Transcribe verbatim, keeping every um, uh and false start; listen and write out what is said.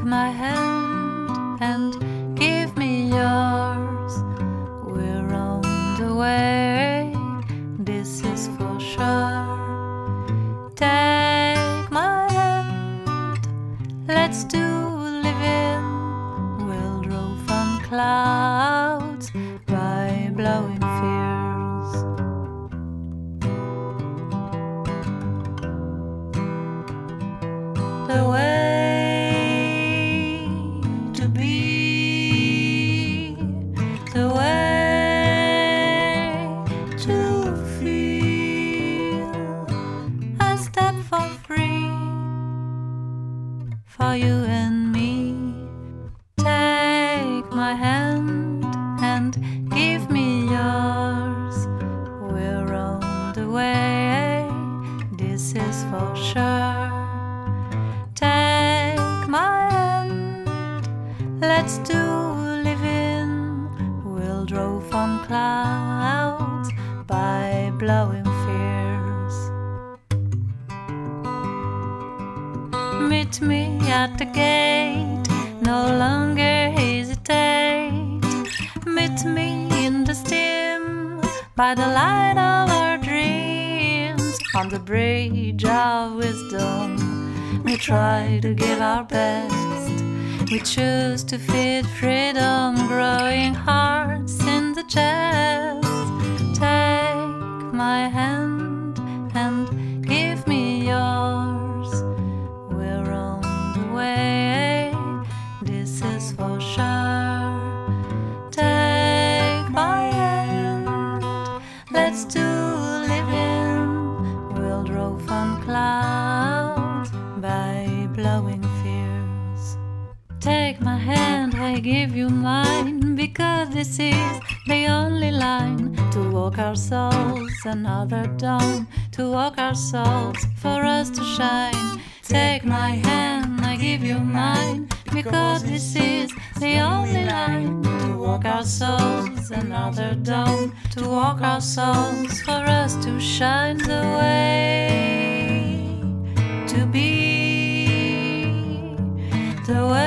my hand and give me yours. We're on the way, this is for sure. Take my hand, let's do living. We'll drove on clouds by blowing fears. The way to be, the way to feel. A step for free, for you and me. Take my hand and give me yours. We're on the way, this is for sure. Take my hand, let's do living. We'll drove on clouds by blowing fears. Meet me at the gate, no longer hesitate. Meet me in the steam, by the light of our dreams. On the bridge of wisdom, we try to give our best. We choose to feed freedom, growing hearts in the chest. Take my hand and give me yours. We're on the way, this is for sure. Take my hand, let's do living. We'll drove on clouds by blowing fears. Take my hand, I give you mine, because this is the only line to walk our souls another dawn, to walk our souls for us to shine. Take my hand, I give you mine, because this is the only line to walk our souls another dawn, to walk our souls for us to shine. The way to be, the way